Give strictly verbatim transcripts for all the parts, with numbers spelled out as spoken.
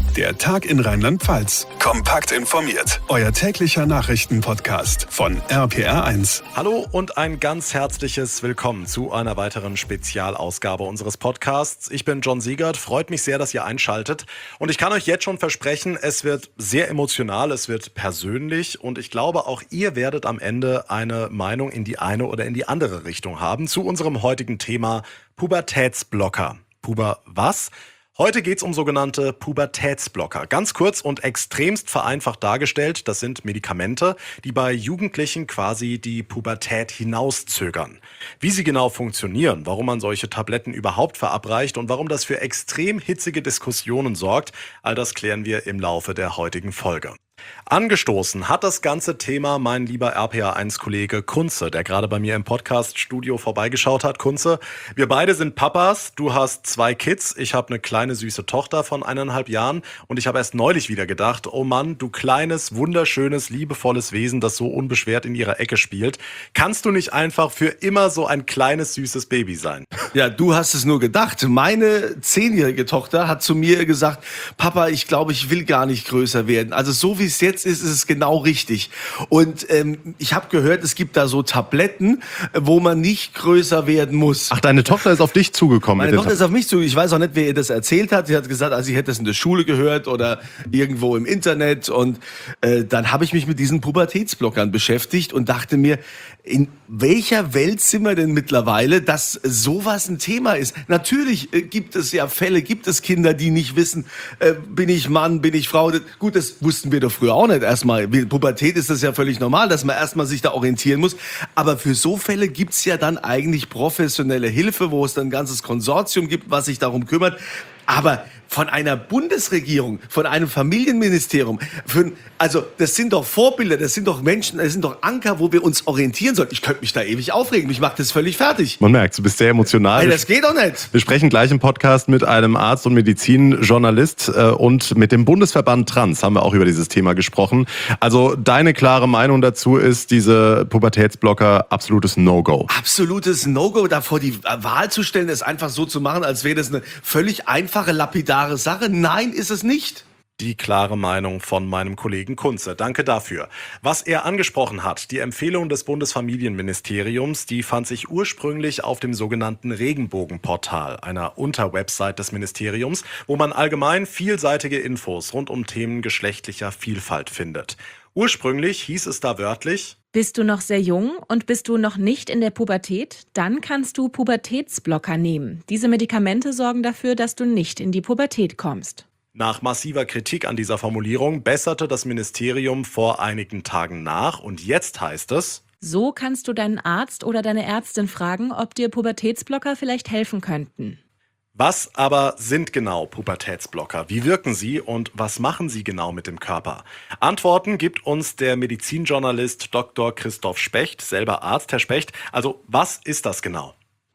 Der Tag in Rheinland-Pfalz. Kompakt informiert. Euer täglicher Nachrichtenpodcast von R P R eins. Hallo und ein ganz herzliches Willkommen zu einer weiteren Spezialausgabe unseres Podcasts. Ich bin John Siegert, freut mich sehr, dass ihr einschaltet. Und ich kann euch jetzt schon versprechen, es wird sehr emotional, es wird persönlich und ich glaube, auch ihr werdet am Ende eine Meinung in die eine oder in die andere Richtung haben zu unserem heutigen Thema Pubertätsblocker. Puber was? Heute geht es um sogenannte Pubertätsblocker. Ganz kurz und extremst vereinfacht dargestellt, das sind Medikamente, die bei Jugendlichen quasi die Pubertät hinauszögern. Wie sie genau funktionieren, warum man solche Tabletten überhaupt verabreicht und warum das für extrem hitzige Diskussionen sorgt, all das klären wir im Laufe der heutigen Folge. Angestoßen hat das ganze Thema mein lieber R P R eins Kollege Kunze, der gerade bei mir im Podcast-Studio vorbeigeschaut hat. Kunze, wir beide sind Papas, du hast zwei Kids, ich habe eine kleine süße Tochter von eineinhalb Jahren und ich habe erst neulich wieder gedacht, oh Mann, du kleines, wunderschönes, liebevolles Wesen, das so unbeschwert in ihrer Ecke spielt, kannst du nicht einfach für immer so ein kleines, süßes Baby sein? Ja, du hast es nur gedacht. Meine zehnjährige Tochter hat zu mir gesagt, Papa, ich glaube, ich will gar nicht größer werden. Also so wie es jetzt ist, ist es genau richtig. Und ähm, ich habe gehört, es gibt da so Tabletten, wo man nicht größer werden muss. Ach, deine Tochter ist auf dich zugekommen? Meine Tochter ist auf mich zugekommen. Ich weiß auch nicht, wer ihr das erzählt hat. Sie hat gesagt, also sie hätte das in der Schule gehört oder irgendwo im Internet. Und äh, dann habe ich mich mit diesen Pubertätsblockern beschäftigt und dachte mir, in welcher Welt sind wir denn mittlerweile, dass sowas ein Thema ist? Natürlich äh, gibt es ja Fälle, gibt es Kinder, die nicht wissen, äh, bin ich Mann, bin ich Frau. Gut, das wussten wir doch früher auch nicht erstmal. Mit Pubertät ist das ja völlig normal, dass man erstmal sich da orientieren muss. Aber für so Fälle gibt's ja dann eigentlich professionelle Hilfe, wo es dann ein ganzes Konsortium gibt, was sich darum kümmert. Aber von einer Bundesregierung, von einem Familienministerium, für, also das sind doch Vorbilder, das sind doch Menschen, das sind doch Anker, wo wir uns orientieren sollen. Ich könnte mich da ewig aufregen, mich macht das völlig fertig. Man merkt, du bist sehr emotional. Hey, das geht doch nicht. Wir sprechen gleich im Podcast mit einem Arzt und Medizinjournalist äh, und mit dem Bundesverband Trans haben wir auch über dieses Thema gesprochen. Also deine klare Meinung dazu ist, diese Pubertätsblocker absolutes No-Go. Absolutes No-Go, da vor die Wahl zu stellen, es einfach so zu machen, als wäre das eine völlig einfache, lapidare Sache. Nein, ist es nicht. Die klare Meinung von meinem Kollegen Kunze. Danke dafür. Was er angesprochen hat, die Empfehlung des Bundesfamilienministeriums, die fand sich ursprünglich auf dem sogenannten Regenbogenportal, einer Unterwebsite des Ministeriums, wo man allgemein vielseitige Infos rund um Themen geschlechtlicher Vielfalt findet. Ursprünglich hieß es da wörtlich: Bist du noch sehr jung und bist du noch nicht in der Pubertät? Dann kannst du Pubertätsblocker nehmen. Diese Medikamente sorgen dafür, dass du nicht in die Pubertät kommst. Nach massiver Kritik an dieser Formulierung besserte das Ministerium vor einigen Tagen nach und jetzt heißt es: So kannst du deinen Arzt oder deine Ärztin fragen, ob dir Pubertätsblocker vielleicht helfen könnten. Was aber sind genau Pubertätsblocker? Wie wirken sie und was machen sie genau mit dem Körper? Antworten gibt uns der Medizinjournalist Doktor Christoph Specht, selber Arzt, Herr Specht. Also was ist das genau?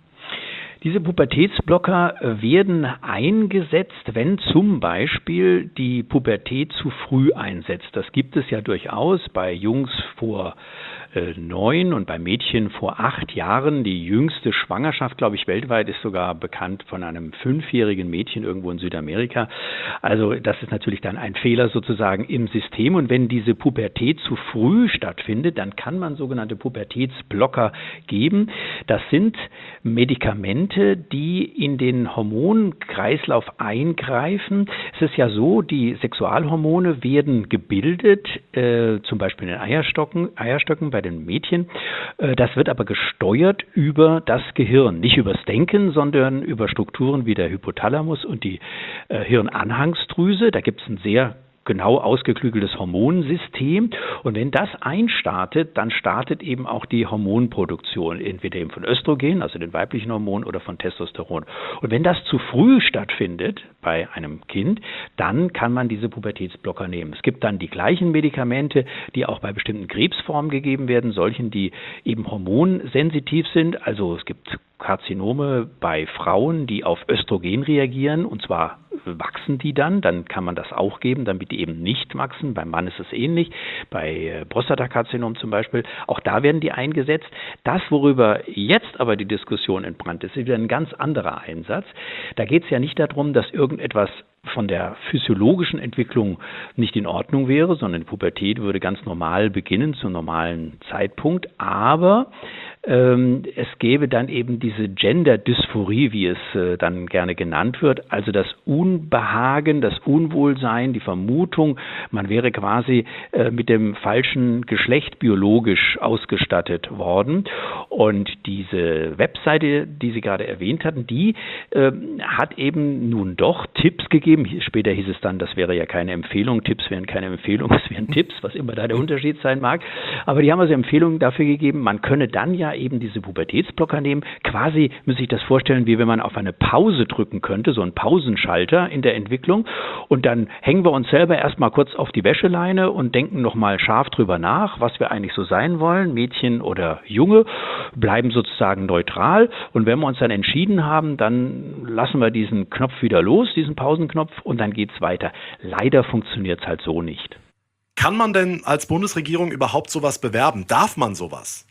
Diese Pubertätsblocker werden eingesetzt, wenn zum Beispiel die Pubertät zu früh einsetzt. Das gibt es ja durchaus bei Jungs vor äh, neun und bei Mädchen vor acht Jahren. Die jüngste Schwangerschaft, glaube ich, weltweit ist sogar bekannt von einem fünfjährigen Mädchen irgendwo in Südamerika. Also das ist natürlich dann ein Fehler sozusagen im System. Und wenn diese Pubertät zu früh stattfindet, dann kann man sogenannte Pubertätsblocker geben. Das sind Medikamente, die in den Hormonkreislauf eingreifen. Es ist ja so, die Sexualhormone werden gebildet, äh, zum Beispiel in den Eierstöcken, Eierstöcken bei den Mädchen. Äh, das wird aber gesteuert über das Gehirn. Nicht übers Denken, sondern über Strukturen wie der Hypothalamus und die äh, Hirnanhangsdrüse. Da gibt es ein sehr genau ausgeklügeltes Hormonsystem. Und wenn das einstartet, dann startet eben auch die Hormonproduktion, entweder eben von Östrogen, also den weiblichen Hormon, oder von Testosteron. Und wenn das zu früh stattfindet bei einem Kind, dann kann man diese Pubertätsblocker nehmen. Es gibt dann die gleichen Medikamente, die auch bei bestimmten Krebsformen gegeben werden, solchen, die eben hormonsensitiv sind. Also es gibt Karzinome bei Frauen, die auf Östrogen reagieren, und zwar wachsen die dann, dann kann man das auch geben, damit die eben nicht wachsen. Beim Mann ist es ähnlich, bei Prostatakarzinom zum Beispiel, auch da werden die eingesetzt. Das, worüber jetzt aber die Diskussion entbrannt ist, ist wieder ein ganz anderer Einsatz. Da geht es ja nicht darum, dass irgendetwas von der physiologischen Entwicklung nicht in Ordnung wäre, sondern die Pubertät würde ganz normal beginnen, zum normalen Zeitpunkt. Aber ähm, es gäbe dann eben diese Gender-Dysphorie, wie es äh, dann gerne genannt wird, also das Unbehagen, das Unwohlsein, die Vermutung, man wäre quasi äh, mit dem falschen Geschlecht biologisch ausgestattet worden. Und diese Webseite, die Sie gerade erwähnt hatten, die äh, hat eben nun doch Tipps gegeben. Später hieß es dann, das wäre ja keine Empfehlung, Tipps wären keine Empfehlung, es wären Tipps, was immer da der Unterschied sein mag. Aber die haben also Empfehlungen dafür gegeben, man könne dann ja eben diese Pubertätsblocker nehmen. Quasi muss ich das vorstellen, wie wenn man auf eine Pause drücken könnte, so ein Pausenschalter in der Entwicklung. Und dann hängen wir uns selber erstmal kurz auf die Wäscheleine und denken nochmal scharf drüber nach, was wir eigentlich so sein wollen, Mädchen oder Junge, bleiben sozusagen neutral. Und wenn wir uns dann entschieden haben, dann lassen wir diesen Knopf wieder los, diesen Pausenknopf, und dann geht's weiter. Leider funktioniert es halt so nicht. Kann man denn als Bundesregierung überhaupt sowas bewerben? Darf man sowas?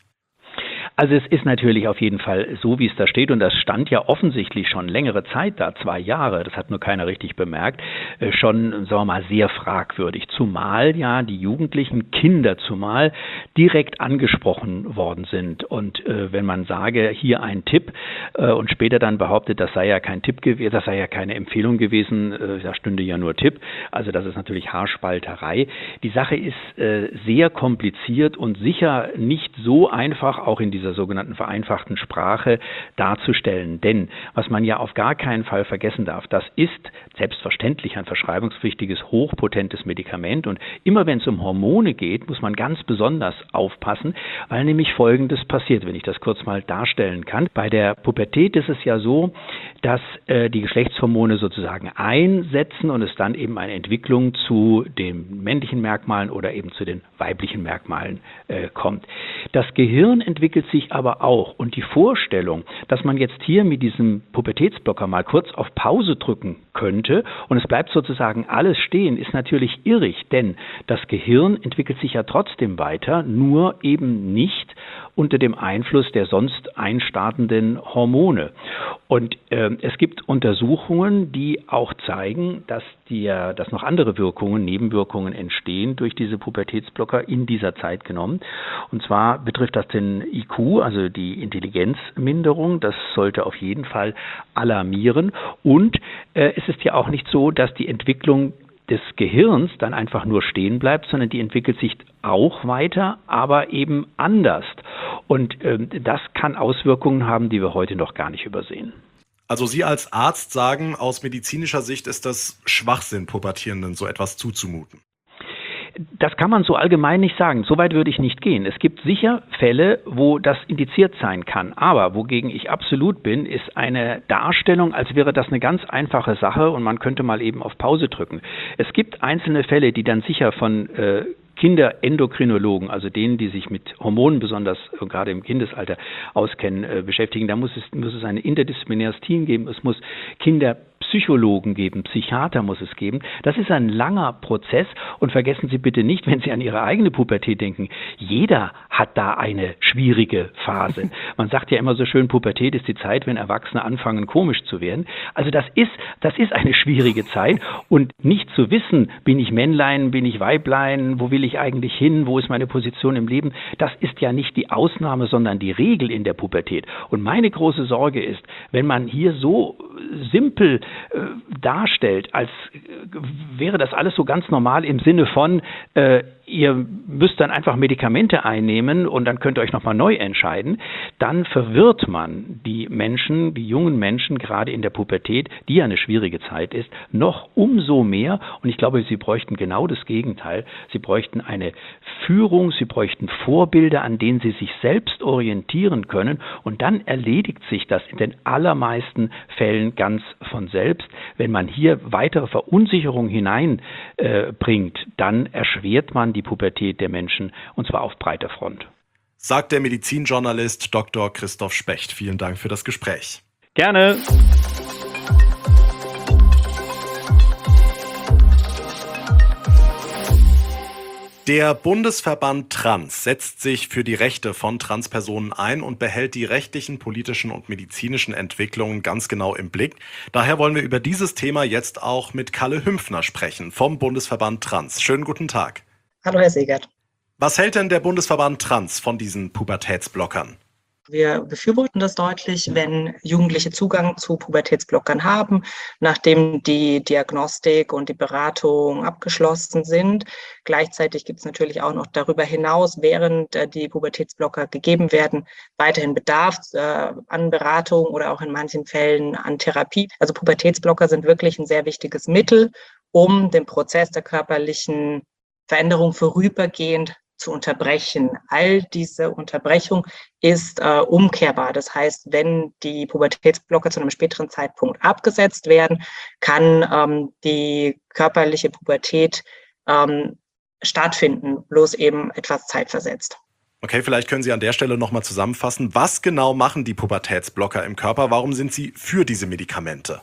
Also es ist natürlich auf jeden Fall so, wie es da steht, und das stand ja offensichtlich schon längere Zeit da, zwei Jahre, das hat nur keiner richtig bemerkt, äh, schon, sagen wir mal, sehr fragwürdig. Zumal ja die jugendlichen Kinder zumal direkt angesprochen worden sind. Und äh, wenn man sage, hier ein Tipp äh, und später dann behauptet, das sei ja kein Tipp gewesen, das sei ja keine Empfehlung gewesen, äh, da stünde ja nur Tipp. Also das ist natürlich Haarspalterei. Die Sache ist äh, sehr kompliziert und sicher nicht so einfach, auch in dieser sogenannten vereinfachten Sprache darzustellen. Denn was man ja auf gar keinen Fall vergessen darf, das ist selbstverständlich ein verschreibungspflichtiges, hochpotentes Medikament. Und immer wenn es um Hormone geht, muss man ganz besonders aufpassen, weil nämlich Folgendes passiert, wenn ich das kurz mal darstellen kann. Bei der Pubertät ist es ja so, dass äh, die Geschlechtshormone sozusagen einsetzen und es dann eben eine Entwicklung zu den männlichen Merkmalen oder eben zu den weiblichen Merkmalen äh, kommt. Das Gehirn entwickelt sich aber auch, und die Vorstellung, dass man jetzt hier mit diesem Pubertätsblocker mal kurz auf Pause drücken könnte und es bleibt sozusagen alles stehen, ist natürlich irrig, denn das Gehirn entwickelt sich ja trotzdem weiter, nur eben nicht unter dem Einfluss der sonst einstartenden Hormone. Und äh, es gibt Untersuchungen, die auch zeigen, dass, die, dass noch andere Wirkungen, Nebenwirkungen entstehen durch diese Pubertätsblocker in dieser Zeit genommen. Und zwar betrifft das den I Q, also die Intelligenzminderung. Das sollte auf jeden Fall alarmieren. Und äh, es ist ja auch nicht so, dass die Entwicklung des Gehirns dann einfach nur stehen bleibt, sondern die entwickelt sich auch weiter, aber eben anders. Und ähm, das kann Auswirkungen haben, die wir heute noch gar nicht übersehen. Also Sie als Arzt sagen, aus medizinischer Sicht ist das Schwachsinn, Pubertierenden so etwas zuzumuten. Das kann man so allgemein nicht sagen. So weit würde ich nicht gehen. Es gibt sicher Fälle, wo das indiziert sein kann. Aber wogegen ich absolut bin, ist eine Darstellung, als wäre das eine ganz einfache Sache und man könnte mal eben auf Pause drücken. Es gibt einzelne Fälle, die dann sicher von äh, Kinderendokrinologen, also denen, die sich mit Hormonen besonders äh, gerade im Kindesalter auskennen, äh, beschäftigen. Da muss es, muss es ein interdisziplinäres Team geben. Es muss Kinderpsychologen geben, Psychiater muss es geben. Das ist ein langer Prozess und vergessen Sie bitte nicht, wenn Sie an Ihre eigene Pubertät denken, jeder hat da eine schwierige Phase. Man sagt ja immer so schön, Pubertät ist die Zeit, wenn Erwachsene anfangen, komisch zu werden. Also das ist, das ist eine schwierige Zeit und nicht zu wissen, bin ich Männlein, bin ich Weiblein, wo will ich eigentlich hin, wo ist meine Position im Leben, das ist ja nicht die Ausnahme, sondern die Regel in der Pubertät. Und meine große Sorge ist, wenn man hier so simpel äh, darstellt, als äh, wäre das alles so ganz normal im Sinne von, äh, ihr müsst dann einfach Medikamente einnehmen und dann könnt ihr euch nochmal neu entscheiden, dann verwirrt man die Menschen, die jungen Menschen, gerade in der Pubertät, die ja eine schwierige Zeit ist, noch umso mehr. Und ich glaube, sie bräuchten genau das Gegenteil. Sie bräuchten eine Führung, sie bräuchten Vorbilder, an denen sie sich selbst orientieren können. Und dann erledigt sich das in den allermeisten Fällen ganz von selbst. Wenn man hier weitere Verunsicherung hineinbringt, äh, dann erschwert man die Pubertät der Menschen, und zwar auf breiter Front. Sagt der Medizinjournalist Doktor Christoph Specht. Vielen Dank für das Gespräch. Gerne. Der Bundesverband Trans setzt sich für die Rechte von Transpersonen ein und behält die rechtlichen, politischen und medizinischen Entwicklungen ganz genau im Blick. Daher wollen wir über dieses Thema jetzt auch mit Kalle Hümpfner sprechen vom Bundesverband Trans. Schönen guten Tag. Hallo Herr Segert. Was hält denn der Bundesverband Trans von diesen Pubertätsblockern? Wir befürworten das deutlich, wenn Jugendliche Zugang zu Pubertätsblockern haben, nachdem die Diagnostik und die Beratung abgeschlossen sind. Gleichzeitig gibt es natürlich auch noch darüber hinaus, während äh, die Pubertätsblocker gegeben werden, weiterhin Bedarf äh, an Beratung oder auch in manchen Fällen an Therapie. Also Pubertätsblocker sind wirklich ein sehr wichtiges Mittel, um den Prozess der körperlichen Veränderung vorübergehend zu unterbrechen. All diese Unterbrechung ist äh, umkehrbar. Das heißt, wenn die Pubertätsblocker zu einem späteren Zeitpunkt abgesetzt werden, kann ähm, die körperliche Pubertät ähm, stattfinden, bloß eben etwas zeitversetzt. Okay, vielleicht können Sie an der Stelle nochmal zusammenfassen. Was genau machen die Pubertätsblocker im Körper? Warum sind sie für diese Medikamente?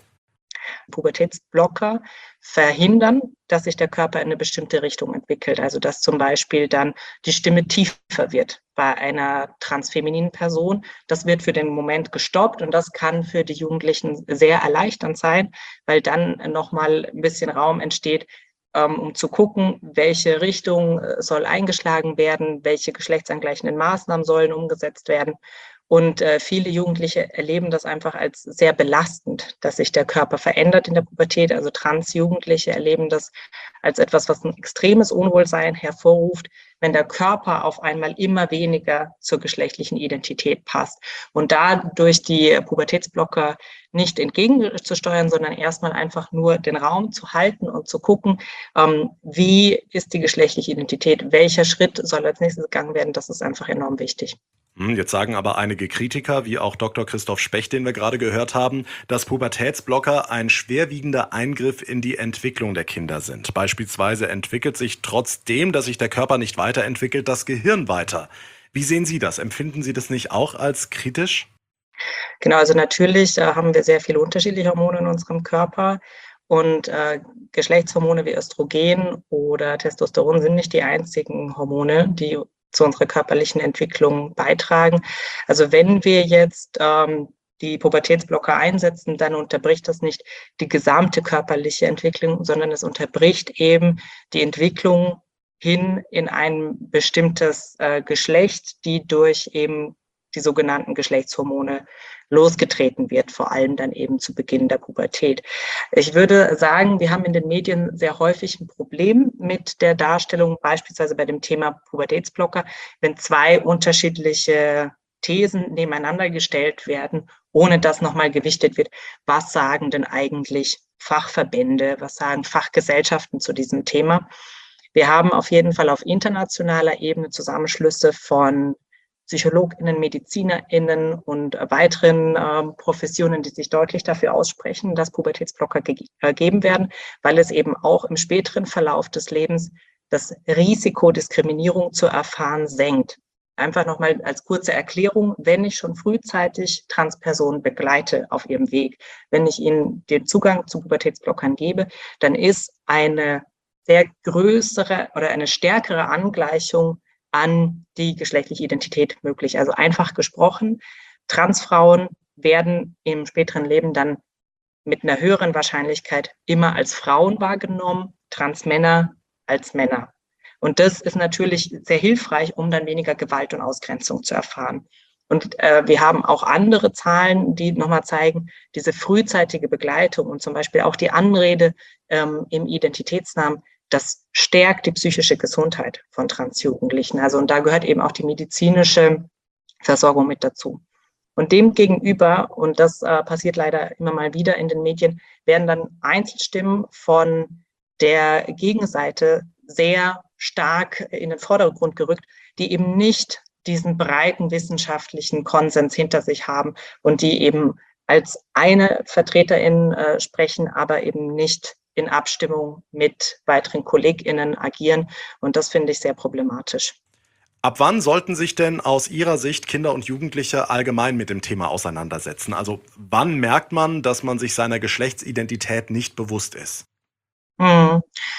Pubertätsblocker verhindern, dass sich der Körper in eine bestimmte Richtung entwickelt. Also dass zum Beispiel dann die Stimme tiefer wird bei einer transfemininen Person. Das wird für den Moment gestoppt und das kann für die Jugendlichen sehr erleichternd sein, weil dann nochmal ein bisschen Raum entsteht, um zu gucken, welche Richtung soll eingeschlagen werden, welche geschlechtsangleichenden Maßnahmen sollen umgesetzt werden. Und äh, viele Jugendliche erleben das einfach als sehr belastend, dass sich der Körper verändert in der Pubertät. Also Trans-Jugendliche erleben das als etwas, was ein extremes Unwohlsein hervorruft, wenn der Körper auf einmal immer weniger zur geschlechtlichen Identität passt. Und da durch die Pubertätsblocker nicht entgegenzusteuern, sondern erstmal einfach nur den Raum zu halten und zu gucken, ähm, wie ist die geschlechtliche Identität, welcher Schritt soll als nächstes gegangen werden, das ist einfach enorm wichtig. Jetzt sagen aber einige Kritiker, wie auch Doktor Christoph Specht, den wir gerade gehört haben, dass Pubertätsblocker ein schwerwiegender Eingriff in die Entwicklung der Kinder sind. Beispielsweise entwickelt sich trotzdem, dass sich der Körper nicht weiterentwickelt, das Gehirn weiter. Wie sehen Sie das? Empfinden Sie das nicht auch als kritisch? Genau, also natürlich äh, haben wir sehr viele unterschiedliche Hormone in unserem Körper. Und äh, Geschlechtshormone wie Östrogen oder Testosteron sind nicht die einzigen Hormone, die zu unserer körperlichen Entwicklung beitragen. Also wenn wir jetzt ähm, die Pubertätsblocker einsetzen, dann unterbricht das nicht die gesamte körperliche Entwicklung, sondern es unterbricht eben die Entwicklung hin in ein bestimmtes äh, Geschlecht, die durch eben die sogenannten Geschlechtshormone losgetreten wird, vor allem dann eben zu Beginn der Pubertät. Ich würde sagen, wir haben in den Medien sehr häufig ein Problem mit der Darstellung, beispielsweise bei dem Thema Pubertätsblocker, wenn zwei unterschiedliche Thesen nebeneinander gestellt werden, ohne dass nochmal gewichtet wird, was sagen denn eigentlich Fachverbände, was sagen Fachgesellschaften zu diesem Thema. Wir haben auf jeden Fall auf internationaler Ebene Zusammenschlüsse von PsychologInnen, MedizinerInnen und weiteren äh, Professionen, die sich deutlich dafür aussprechen, dass Pubertätsblocker gegeben äh, werden, weil es eben auch im späteren Verlauf des Lebens das Risiko, Diskriminierung zu erfahren, senkt. Einfach nochmal als kurze Erklärung, wenn ich schon frühzeitig Transpersonen begleite auf ihrem Weg, wenn ich ihnen den Zugang zu Pubertätsblockern gebe, dann ist eine sehr größere oder eine stärkere Angleichung an die geschlechtliche Identität möglich. Also einfach gesprochen, Transfrauen werden im späteren Leben dann mit einer höheren Wahrscheinlichkeit immer als Frauen wahrgenommen, Transmänner als Männer. Und das ist natürlich sehr hilfreich, um dann weniger Gewalt und Ausgrenzung zu erfahren. Und äh, wir haben auch andere Zahlen, die nochmal zeigen, diese frühzeitige Begleitung und zum Beispiel auch die Anrede ähm, im Identitätsnamen, das stärkt die psychische Gesundheit von Transjugendlichen. Also und da gehört eben auch die medizinische Versorgung mit dazu. Und dem gegenüber, und das äh, passiert leider immer mal wieder in den Medien, werden dann Einzelstimmen von der Gegenseite sehr stark in den Vordergrund gerückt, die eben nicht diesen breiten wissenschaftlichen Konsens hinter sich haben und die eben als eine Vertreterin äh, sprechen, aber eben nicht in Abstimmung mit weiteren KollegInnen agieren. Und das finde ich sehr problematisch. Ab wann sollten sich denn aus Ihrer Sicht Kinder und Jugendliche allgemein mit dem Thema auseinandersetzen? Also wann merkt man, dass man sich seiner Geschlechtsidentität nicht bewusst ist? Hm.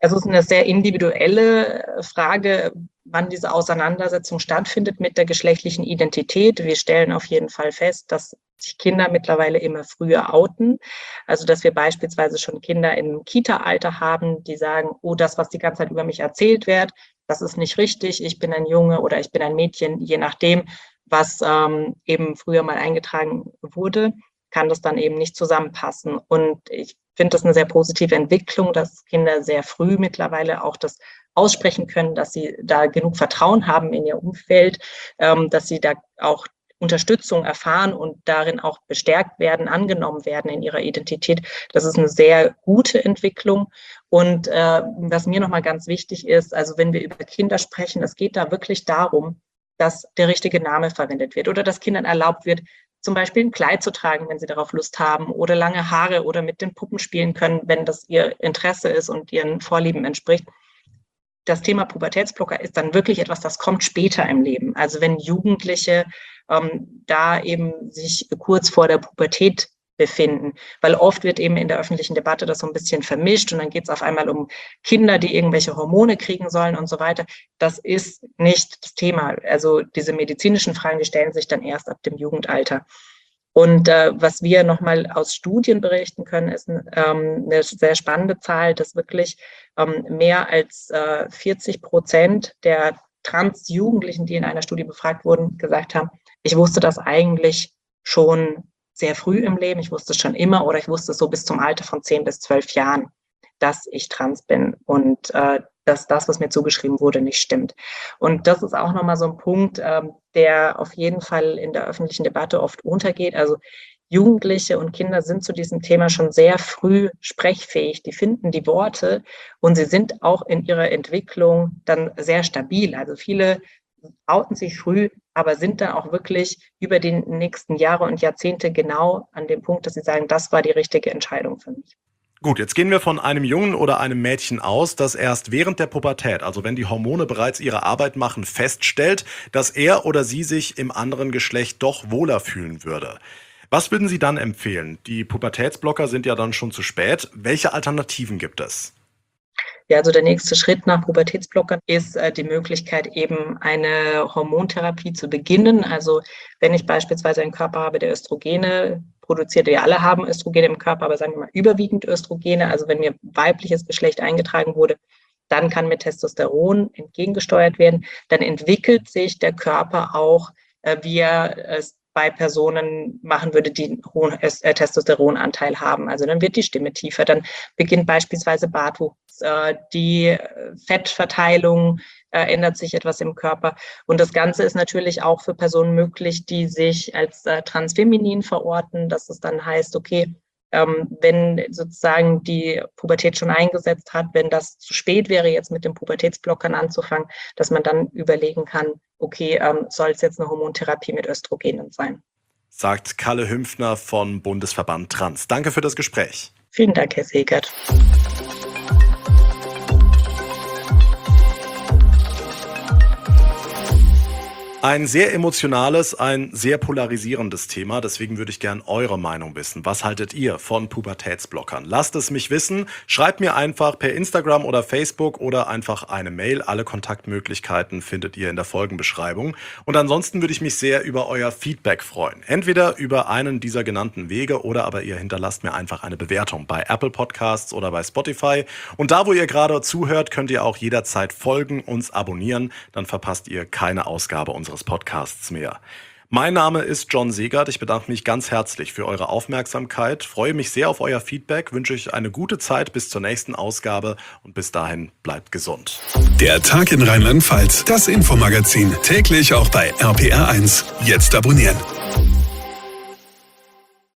Also es ist eine sehr individuelle Frage, wann diese Auseinandersetzung stattfindet mit der geschlechtlichen Identität. Wir stellen auf jeden Fall fest, dass sich Kinder mittlerweile immer früher outen. Also dass wir beispielsweise schon Kinder im Kita-Alter haben, die sagen, oh, das, was die ganze Zeit über mich erzählt wird, das ist nicht richtig, ich bin ein Junge oder ich bin ein Mädchen, je nachdem, was ähm, eben früher mal eingetragen wurde, kann das dann eben nicht zusammenpassen. Und ich finde das eine sehr positive Entwicklung, dass Kinder sehr früh mittlerweile auch das aussprechen können, dass sie da genug Vertrauen haben in ihr Umfeld, ähm, dass sie da auch Unterstützung erfahren und darin auch bestärkt werden, angenommen werden in ihrer Identität. Das ist eine sehr gute Entwicklung. Und äh, was mir nochmal ganz wichtig ist, also wenn wir über Kinder sprechen, es geht da wirklich darum, dass der richtige Name verwendet wird oder dass Kindern erlaubt wird, zum Beispiel ein Kleid zu tragen, wenn sie darauf Lust haben, oder lange Haare oder mit den Puppen spielen können, wenn das ihr Interesse ist und ihren Vorlieben entspricht. Das Thema Pubertätsblocker ist dann wirklich etwas, das kommt später im Leben. Also wenn Jugendliche ähm, da eben sich kurz vor der Pubertät befinden, weil oft wird eben in der öffentlichen Debatte das so ein bisschen vermischt und dann geht es auf einmal um Kinder, die irgendwelche Hormone kriegen sollen und so weiter. Das ist nicht das Thema. Also diese medizinischen Fragen, die stellen sich dann erst ab dem Jugendalter. Und äh, was wir nochmal aus Studien berichten können, ist ähm, eine sehr spannende Zahl, dass wirklich ähm, mehr als äh, vierzig Prozent der Trans-Jugendlichen, die in einer Studie befragt wurden, gesagt haben, ich wusste das eigentlich schon sehr früh im Leben, ich wusste es schon immer oder ich wusste es so bis zum Alter von zehn bis zwölf Jahren, dass ich trans bin und äh, dass das, was mir zugeschrieben wurde, nicht stimmt. Und das ist auch nochmal so ein Punkt, ähm, der auf jeden Fall in der öffentlichen Debatte oft untergeht. Also Jugendliche und Kinder sind zu diesem Thema schon sehr früh sprechfähig. Die finden die Worte und sie sind auch in ihrer Entwicklung dann sehr stabil. Also viele outen sich früh, aber sind dann auch wirklich über die nächsten Jahre und Jahrzehnte genau an dem Punkt, dass sie sagen, das war die richtige Entscheidung für mich. Gut, jetzt gehen wir von einem Jungen oder einem Mädchen aus, das erst während der Pubertät, also wenn die Hormone bereits ihre Arbeit machen, feststellt, dass er oder sie sich im anderen Geschlecht doch wohler fühlen würde. Was würden Sie dann empfehlen? Die Pubertätsblocker sind ja dann schon zu spät. Welche Alternativen gibt es? Ja, also der nächste Schritt nach Pubertätsblockern ist äh, die Möglichkeit, eben eine Hormontherapie zu beginnen. Also wenn ich beispielsweise einen Körper habe, der Östrogene produziert, wir alle haben Östrogene im Körper, aber sagen wir mal überwiegend Östrogene, also wenn mir weibliches Geschlecht eingetragen wurde, dann kann mit Testosteron entgegengesteuert werden. Dann entwickelt sich der Körper auch, äh, wie er es bei Personen machen würde, die einen hohen äh, Testosteronanteil haben. Also dann wird die Stimme tiefer, dann beginnt beispielsweise Bartwuchs, äh, die Fettverteilung äh, ändert sich etwas im Körper. Und das Ganze ist natürlich auch für Personen möglich, die sich als äh, transfeminin verorten, dass es dann heißt, okay, ähm, wenn sozusagen die Pubertät schon eingesetzt hat, wenn das zu spät wäre, jetzt mit den Pubertätsblockern anzufangen, dass man dann überlegen kann, okay, ähm, soll es jetzt eine Hormontherapie mit Östrogenen sein? Sagt Kalle Hümpfner von Bundesverband Trans. Danke für das Gespräch. Vielen Dank, Herr Segert. Ein sehr emotionales, ein sehr polarisierendes Thema. Deswegen würde ich gern eure Meinung wissen. Was haltet ihr von Pubertätsblockern? Lasst es mich wissen. Schreibt mir einfach per Instagram oder Facebook oder einfach eine Mail. Alle Kontaktmöglichkeiten findet ihr in der Folgenbeschreibung. Und ansonsten würde ich mich sehr über euer Feedback freuen. Entweder über einen dieser genannten Wege oder aber ihr hinterlasst mir einfach eine Bewertung bei Apple Podcasts oder bei Spotify. Und da, wo ihr gerade zuhört, könnt ihr auch jederzeit folgen, uns abonnieren. Dann verpasst ihr keine Ausgabe unseres Podcasts mehr. Mein Name ist John Segert. Ich bedanke mich ganz herzlich für eure Aufmerksamkeit, freue mich sehr auf euer Feedback, wünsche euch eine gute Zeit bis zur nächsten Ausgabe und bis dahin bleibt gesund. Der Tag in Rheinland-Pfalz, das Infomagazin, täglich auch bei R P R eins. Jetzt abonnieren.